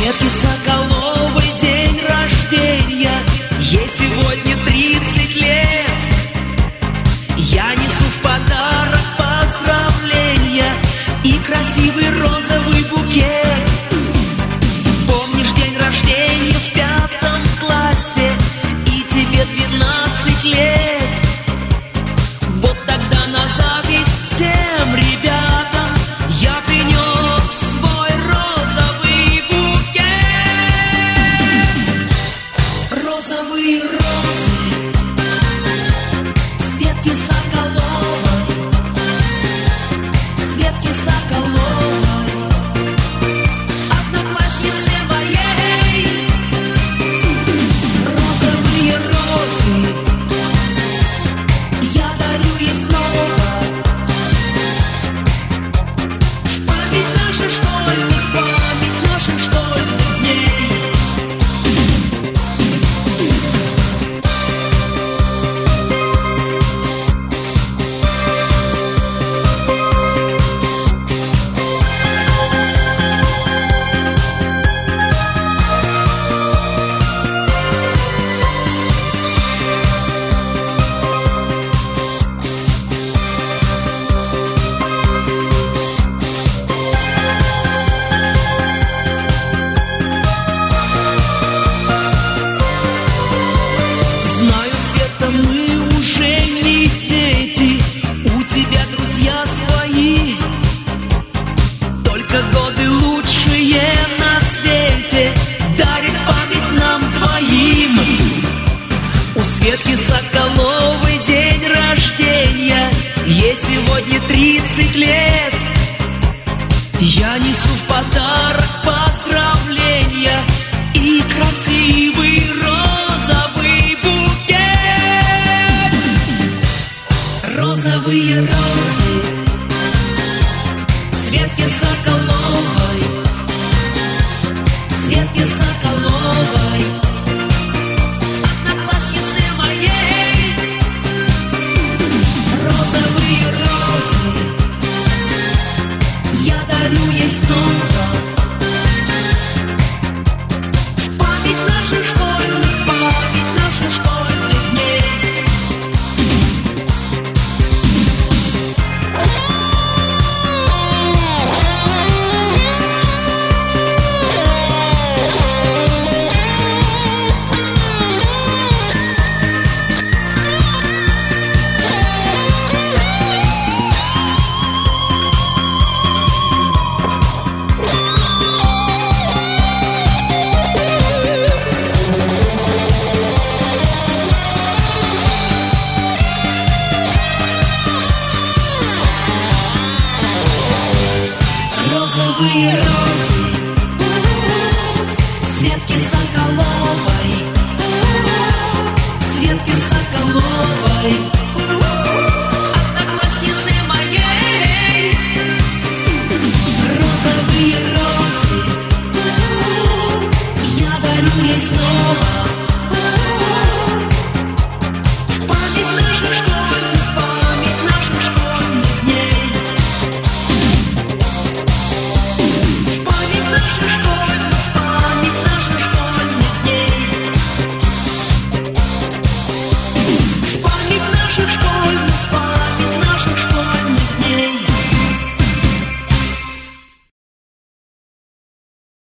Светке Соколовой день рождения, ей сегодня 30 лет. Я несу в подарок поздравления и красивый розовый букет. Помнишь день рождения в 5 классе, и тебе 12 лет? Вот тогда на зависть всем ребятам я принес свой розовый букет. Розовые розы Светке Соколовой, Светке Соколовой, однокласснице моей. Розовые розы я дарю ей снова, в память наших школьных, память наших школьных дней. Знаю, Света, мы уже не дети, у тебя друзья свои, только годы лучшие на свете дарит память нам двоим. У Светки Соколовой день рождения, ей сегодня 30 лет. Я несу в подарок поздравления и красивый розовый букет. Розовые розы Светке Соколовой, Светке Соколовой, однокласснице моей. Розовые розы я дарю ей снова, в память наших школьных, память наших школьных дней. Розовые розы Светке Соколовой.